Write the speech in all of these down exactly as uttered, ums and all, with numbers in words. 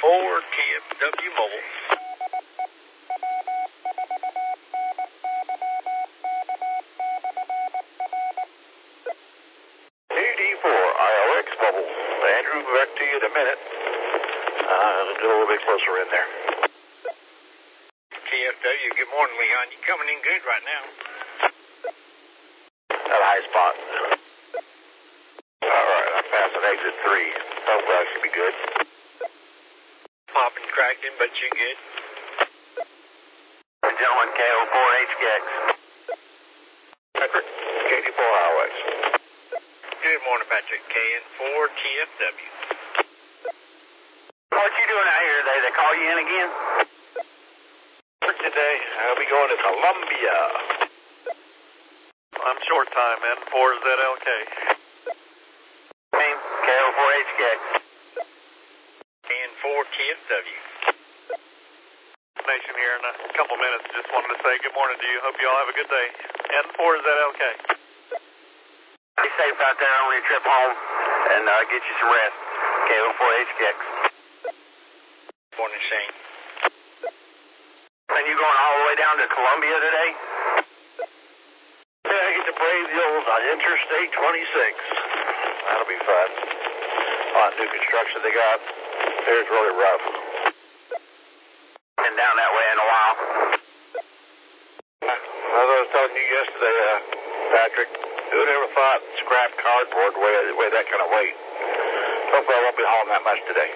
four T F W Mobile. D D four I O X Mobile. Andrew, back to you in a minute. Uh, let's get a little bit closer in there. T F W, good morning, Leon. You coming in good right now? At a high spot. All right, I'm passing exit three. Hopefully I should be good. Popping, cracking, but you good? Gentlemen, K O four H K X. Patrick, K D four I O X. Good morning, Patrick. K N four T F W. What you doing out here today? They call you in again? For today, I'll be going to Columbia. I'm short time, N four Z L K. Name, K O four H K X. K N four T F W. Nation here in a couple minutes. Just wanted to say good morning to you. Hope you all have a good day. N four Z L K. Be safe out there on your trip home and uh, get you some rest. K O four H K X. Morning, Shane. And you going all the way down to Columbia today? Yeah, I get to brave the old on Interstate twenty-six. That'll be fun. A lot of new construction they got. It's really rough. Been down that way in a while. As I was telling you yesterday, uh, Patrick, who'd ever thought scrap cardboard weigh, weigh that kind of weight? Hopefully I won't be hauling that much today.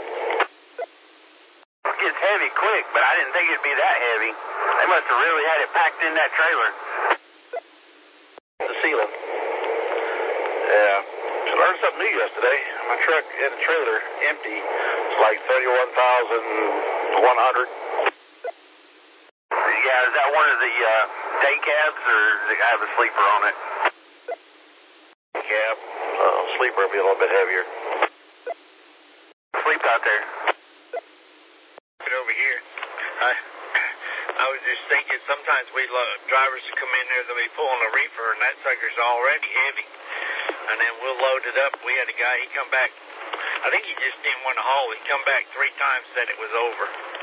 It gets heavy quick, but I didn't think it'd be that heavy. They must have really had it packed in that trailer. The ceiling. Yeah. I learned something new yesterday. My truck in the trailer, empty, it's like thirty-one thousand one hundred. Yeah, is that one of the uh, day cabs, or does it have a sleeper on it? Cab. Uh, sleeper will be a little bit heavier. Sleep out there. Get over here. I I was just thinking sometimes we lo- drivers will come in there, they'll be pulling a reefer, and that sucker's already heavy. And then we'll load it up. We had a guy, he come back, I think he just didn't want to haul. He come back three times, said it was over.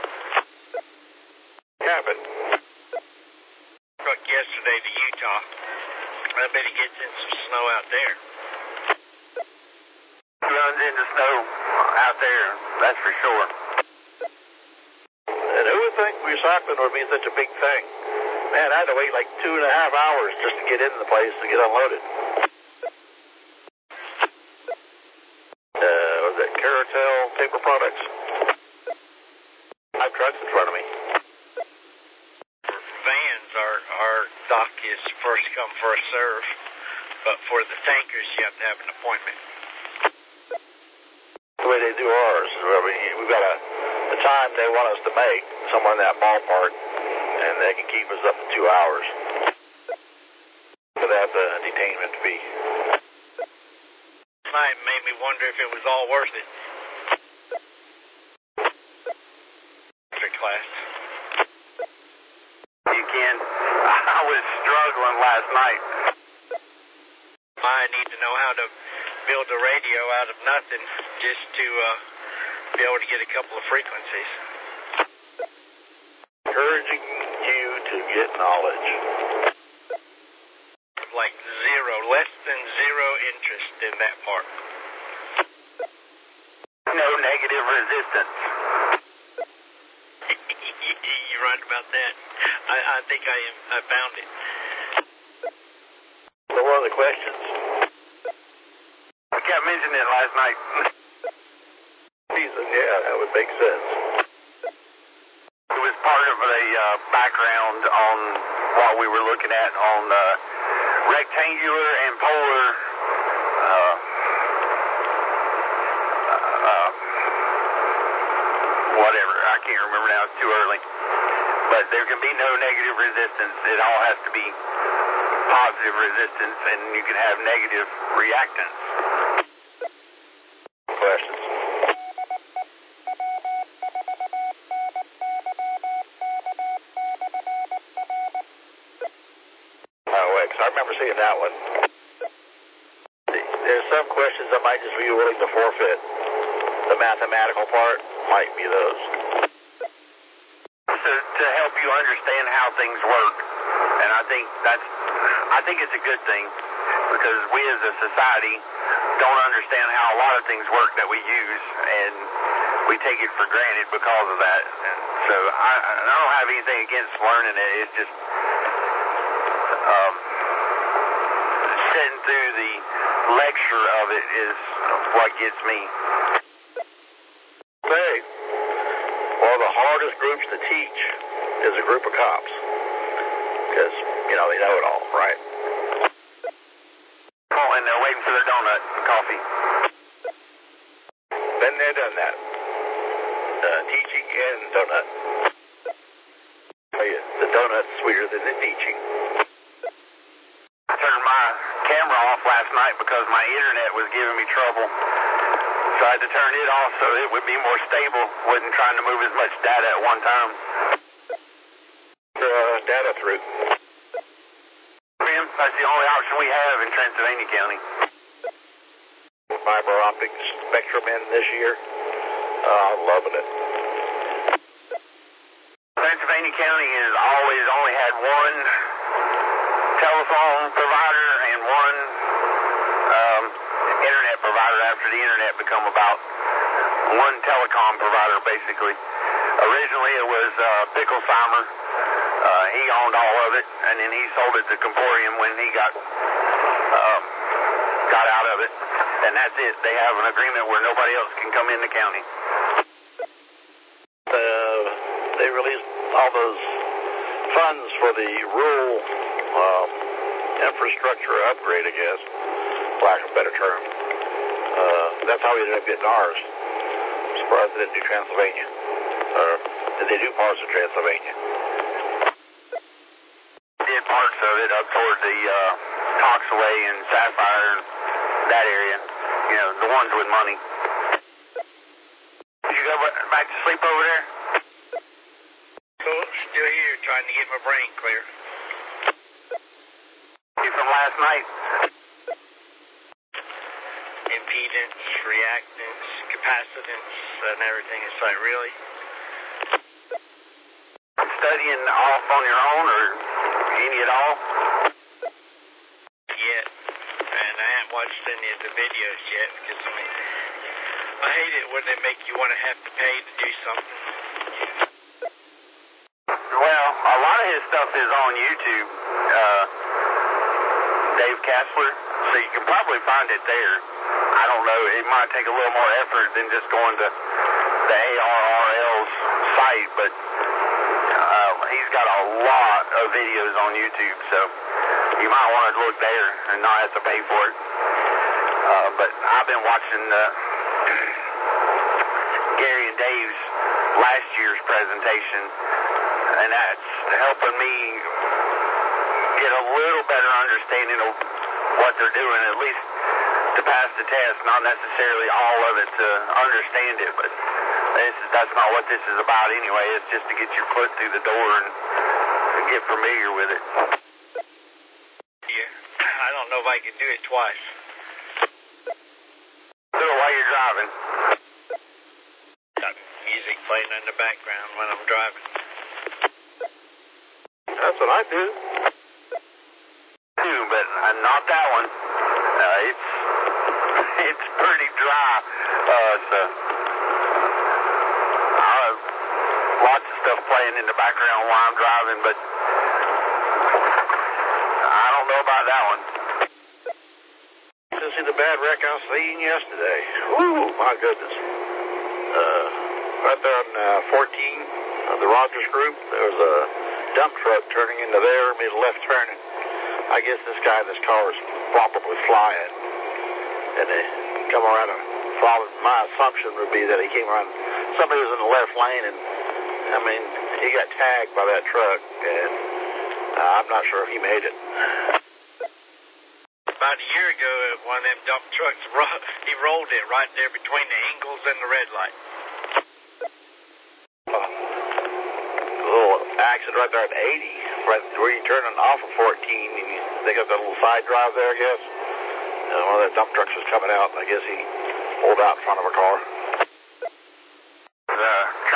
Happened. Truck yesterday to Utah. I bet he gets in some snow out there. Runs into snow out there, that's for sure. And who would think recycling would be such a big thing? Man, I had to wait like two and a half hours just to get into the place to get unloaded. Uh, was that Caratel Paper Products? I have trucks in front of me. For vans, our, our dock is first come, first serve. But for the tankers, you have to have an appointment. The way they do ours, I mean, we've got a, the time they want us to make, somewhere in that ballpark, and they can keep us up to two hours without the detainment fee. Tonight made me wonder if it was all worth it. Class. You can. I was struggling last night. I need to know how to build a radio out of nothing just to uh, be able to get a couple of frequencies. Encouraging you to get knowledge. Like zero, less than zero interest in that part. No negative resistance. You're right about that. I, I think I am. I found it. So what are the questions? I kept mentioning it last night. Jesus, yeah, that would make sense. It was part of a uh, background on what we were looking at on uh, rectangular and polar uh, uh, whatever. I can't remember now. It's too early. But there can be no negative resistance. It all has to be positive resistance, and you can have negative reactance. Questions? Oh, wait, 'cause I remember seeing that one. There's some questions I might just be willing to forfeit. The mathematical part. might be those. To, to help you understand how things work. And I think that's, I think it's a good thing, because we as a society don't understand how a lot of things work that we use, and we take it for granted because of that. And so I, I don't have anything against learning it. It's just um, sitting through the lecture of it is what gets me. Hey, one of the hardest groups to teach is a group of cops, because, you know, they know it all, right? Oh, and they're waiting for their donut and coffee. Been there, done that. Uh, teaching and donut. Oh, yeah, the donut's sweeter than the teaching. I turned my camera off last night because my internet was giving me trouble. So I had to turn it off so it would be more stable. Wasn't trying to move as much data at one time. Uh, data through. That's the only option we have in Transylvania County. Fiber optic spectrum in this year. Uh, I'm loving it. Transylvania County has always only had one telephone provider and one um, internet provider after the internet become about one telecom provider, basically. Originally it was uh, Picklesheimer. Uh, he owned all of it, and then he sold it to Comporium when he got um, got out of it. And that's it. They have an agreement where nobody else can come in the county. Uh, they released all those funds for the rural um, infrastructure upgrade, I guess, for lack of a better term. Uh, that's how we ended up getting ours. I'm surprised they didn't do Transylvania. Or did they do parts of Transylvania? Did parts of it up toward the uh, Toxaway and Sapphire and that area. You know, the ones with money. Did you go back to sleep over there? Cool. Still here, trying to get my brain clear. You from last night? Impedance, reactance, capacitance, and everything. It's like, really? Studying off on your own, or any at all? Yet. And I haven't watched any of the videos yet, because, I mean, I hate it when they make you want to have to pay to do something. Well, a lot of his stuff is on YouTube. Uh, Dave Kassler, so you can probably find it there. I don't know, it might take a little more effort than just going to the A R R L's site, but uh, he's got a lot of videos on YouTube, so you might want to look there and not have to pay for it. Uh, but I've been watching uh, Gary and Dave's last year's presentation, and that's helping me get a little better understanding of what they're doing, at least to pass the test, not necessarily all of it to understand it, but this is, that's not what this is about anyway. It's just to get your foot through the door and, and get familiar with it. Yeah, I don't know if I can do it twice. Do it while you're driving. Got music playing in the background when I'm driving. That's what I do. Too, but uh, not that one. Uh, it's it's pretty dry. Uh, so I have lots of stuff playing in the background while I'm driving, but I don't know about that one. To see the bad wreck I was seeing yesterday. Woo, my goodness. Uh, right there on uh, fourteen of the Rogers Group, there was a dump truck turning into there, made a left turn. And I guess this guy in this car was probably flying. And they come around and followed. My assumption would be that he came around. Somebody was in the left lane, and I mean, he got tagged by that truck, and uh, I'm not sure if he made it. About a year ago, one of them dump trucks, ro- he rolled it right there between the Ingles and the red light. Uh, a little accident right there at eighty, right where you turn off of fourteen, and you, they got that little side drive there, I guess. Uh, one of the dump trucks was coming out, and I guess he pulled out in front of a car.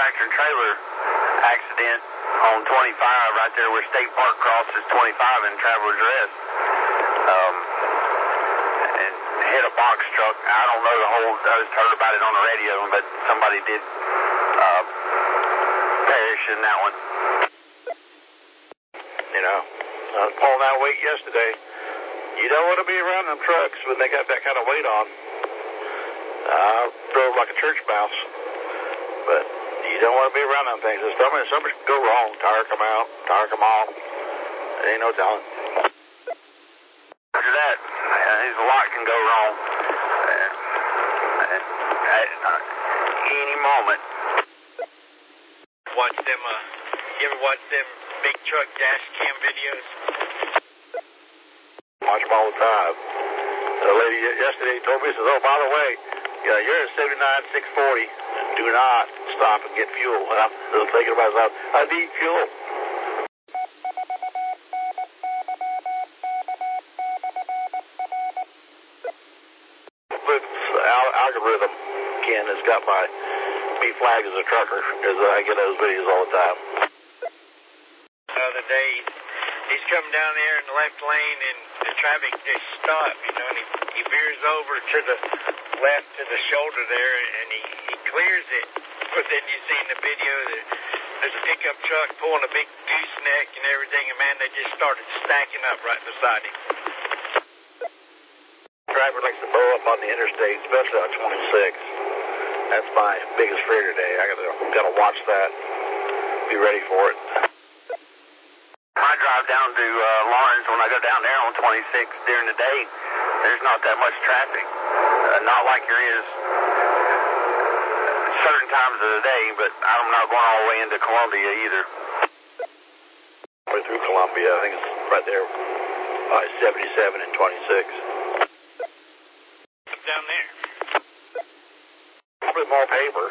tractor and trailer accident on twenty-five right there where State Park crosses twenty-five in Traveler's Rest. Um, and hit a box truck. I don't know the whole, I just heard about it on the radio, but somebody did uh, perish in that one. You know, I was pulling that weight yesterday. You don't want to be around them trucks when they got that kind of weight on. I drove like a church mouse, but you don't want to be around them things. There's something, something could go wrong. Tire come out, tire come off. There ain't no telling. After that, there's a lot can go wrong. Uh, at, uh, any moment. Watch them, uh, you ever watch them big truck dash cam videos? Watch them all the time. The lady yesterday told me, says, oh, by the way, yeah, you're at seventy-nine six forty. Do not stop and get fuel. And I'm still thinking about myself, I need fuel. Al- algorithm, Ken, has got my me flagged as a trucker because I get those videos all the time. The other day, he's coming down there in the left lane and the traffic just stopped, you know, and he, he veers over to the left to the shoulder there and he, he clears it. But then you see in the video that there's a pickup truck pulling a big gooseneck and everything, and man, they just started stacking up right beside him. Driver likes to blow up on the interstate, especially on twenty-six. That's my biggest fear today. I gotta gotta watch that. Be ready for it. I drive down to uh, Lawrence when I go down there on twenty-six during the day. There's not that much traffic. Uh, not like there is certain times of the day, but I'm not going all the way into Columbia either. Way through Columbia, I think it's right there by seventy-seven and twenty-six. Down there. Probably more paper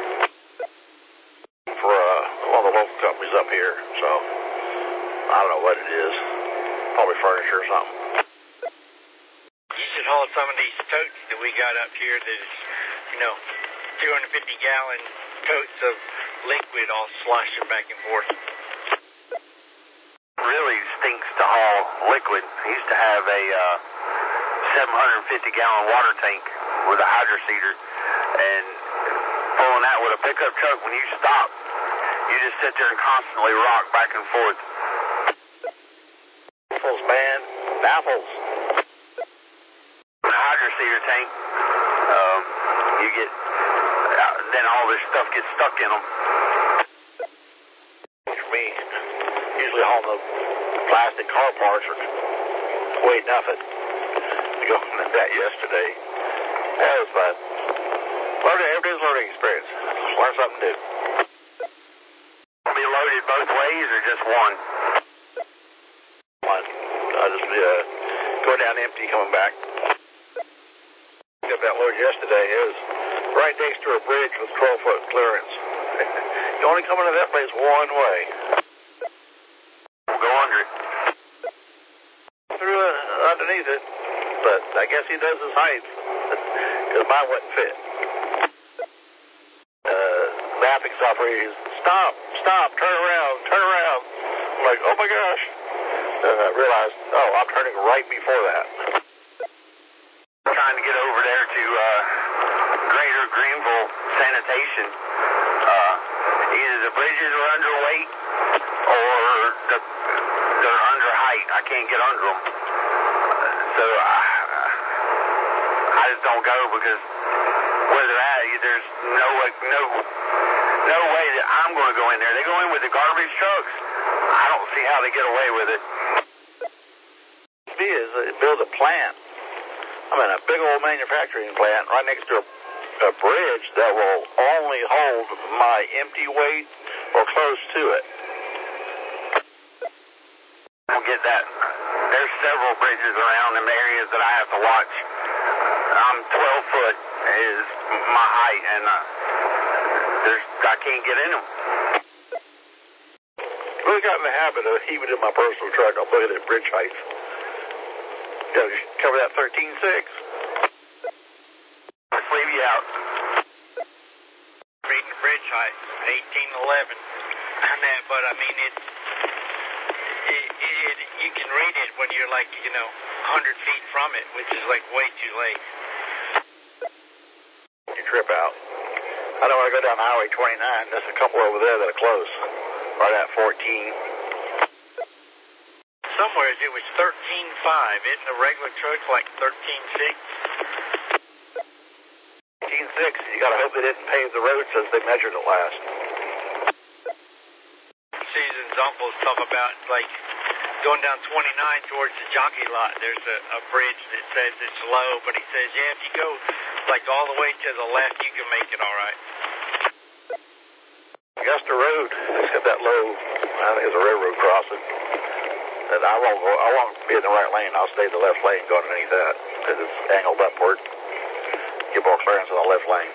for uh, one of the local companies up here, so I don't know what it is. Probably furniture or something. You should haul some of these totes that we got up here that is, you know, two hundred fifty gallon totes of liquid all sloshing back and forth. Really stinks to haul liquid. I used to have a uh, seven hundred fifty gallon water tank with a hydroseeder, and pulling that with a pickup truck, when you stop, you just sit there and constantly rock back and forth. Baffles, man. Baffles. The hydroseeder tank, um, you get, uh, then all this stuff gets stuck in them. For me, usually hauling the plastic car parts or weight nothing. Going to that yesterday. That was fun. Learning, every day's a learning experience. Learn something new. Will be loaded both ways or just one? One. I just uh, go down empty, coming back. Got that load yesterday. It was right next to a bridge with twelve foot clearance. You only come into that place one way. We'll go under it. Through uh, underneath it. But I guess he does his height, because mine wouldn't fit. Uh, mapping software, he's, stop, stop, turn around, turn around. I'm like, oh my gosh. And I realized, oh, I'm turning right before that. Trying to get over there to uh, Greater Greenville Sanitation. Uh, either the bridges are underweight or the, they're under height. I can't get under them. So I, I just don't go because where they're at, there's no no no way that I'm going to go in there. They go in with the garbage trucks. I don't see how they get away with it. It is, it builds a plant. I mean, a big old manufacturing plant right next to a, a bridge that will only hold my empty weight or close to it. I'll get that. There's several bridges around in the areas that I have to watch. I'm twelve foot is my height, and uh, there's I can't get in them. I really got in the habit of even in my personal truck, I'm looking at bridge heights. Got to cover that thirteen six. Let's leave you out. reading the bridge height, eighteen eleven. And that, but I mean, it, it, it, you can read it when you're like, you know, one hundred feet from it, which is like way too late. You trip out. I know when I go down Highway twenty-nine, there's a couple over there that are close. Right at fourteen. Somewhere it was thirteen five. Isn't a regular truck like thirteen six? thirteen six. You gotta hope they didn't pave the road since they measured it last. Susan's uncles talk about, like, going down twenty-nine towards the jockey lot. There's a, a bridge that says it's low, but he says, yeah, if you go, like, all the way to the left, you can make it all right. Augusta Road, it's got that low, I think it's a railroad crossing. And I won't go, I won't be in the right lane. I'll stay in the left lane going underneath that because it's angled upward. Get more clearance in the left lane.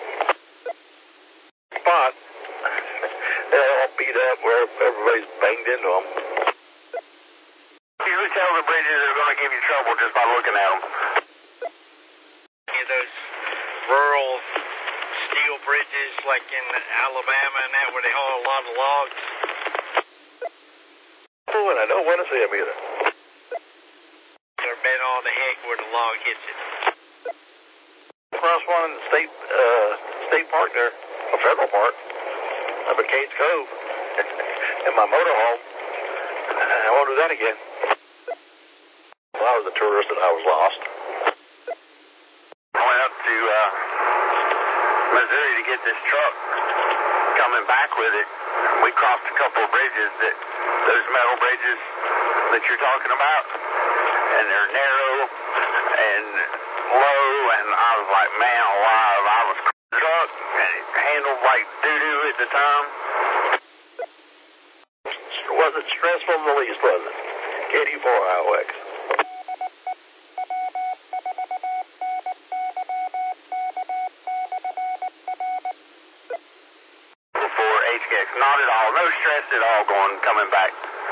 But they're all beat up where everybody's banged into them. You can tell the bridges are going to give you trouble just by looking at them. Yeah, those rural steel bridges like in Alabama and that where they haul a lot of logs. Oh, and I don't want to see them either. They're bent all the heck where the log hits it. Across one in the state, uh, state park there, a federal park, up at Cades Cove, in my motorhome. I won't do that again. Well, I was a tourist and I was lost. I went up to uh, Missouri to get this truck. Coming back with it, we crossed a couple of bridges, that those metal bridges that you're talking about, and they're narrow and low, and I was like, man alive, I was truck, and it handled like doo-doo at the time. It wasn't stressful in the least, was it? K D four I O X. Not at all. No stress at all going, coming back.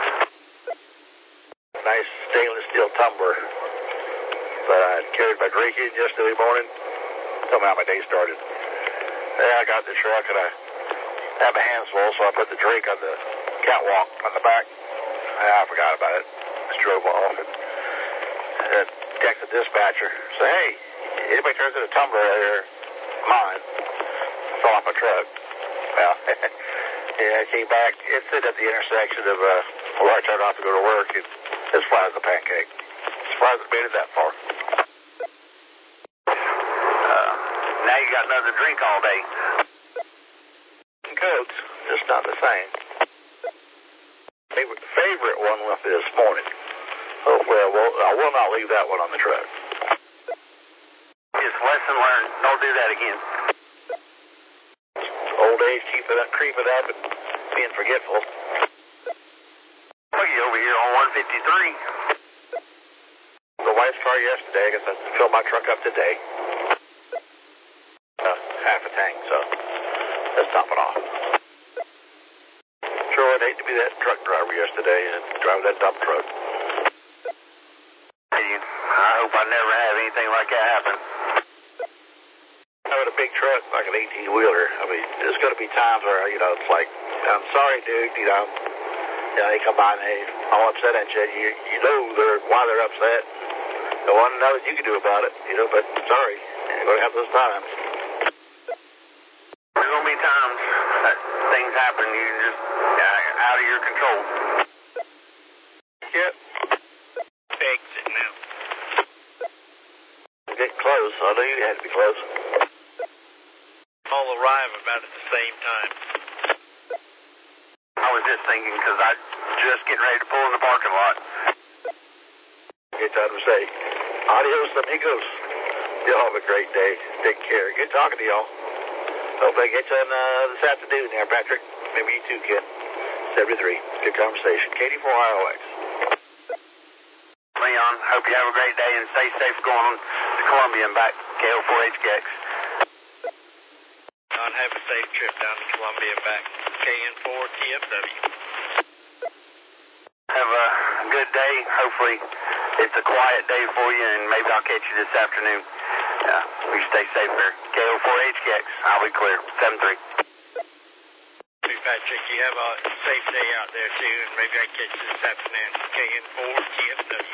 Nice stainless steel tumbler that I carried my drink in yesterday morning. Tell me how my day started. Yeah, I got in the truck and I had my hands full, so I put the drink on the catwalk on the back. Yeah, I forgot about it. Just drove off and, and texted the dispatcher. Say, hey, anybody turns in a tumbler there? Mine. Fell off my truck. Well, yeah, I came back. It's sitting at the intersection of uh, where I turned off to go to work. It's as flat as a pancake. Surprised it made it that far. Uh, now you got another drink all day. Cokes, just not the same. Favorite, favorite one with this morning. Hopefully I will, I will not leave that one on the truck. Just lesson learned. Don't do that again. Old age keeping up, creeping up and being forgetful. Look, you over here on one fifty-three. The wife's car yesterday, I guess I filled my truck up today. Uh, half a tank, so let's top it off. Sure would hate to be that truck driver yesterday and drive that dump truck. Hey, I hope I never have anything like that happen. Having a big truck like an eighteen-wheeler, I mean, there's going to be times where, you know, it's like, I'm sorry, dude, you know, you know, they come by and they all upset at you. You, you know they're, why they're upset. No one knows you can do about it, you know, but sorry, you're going to have those times. There's going to be times that things happen, you just, uh, out of your control. Yep. Exit now. Getting close. I knew you had to be close. All arrive about at the same time. I was just thinking because I just getting ready to pull in the parking lot. Good time to say, adios, amigos. Y'all have a great day. Take care. Good talking to y'all. Hope I get you on uh, this afternoon there, Patrick. Maybe you too, kid. seventy-three. Good conversation. K D four I O X. Leon, hope you have a great day and stay safe going to Columbia and back. K O four H K X. Don, have a safe trip down to Columbia and back. K N four T F W. Have a good day. Hopefully it's a quiet day for you, and maybe I'll catch you this afternoon. Uh, you stay safe there. K O four H K X. I'll be clear. seven three. Patrick. You have a safe day out there, too, and maybe I catch you this afternoon. K N four T F W.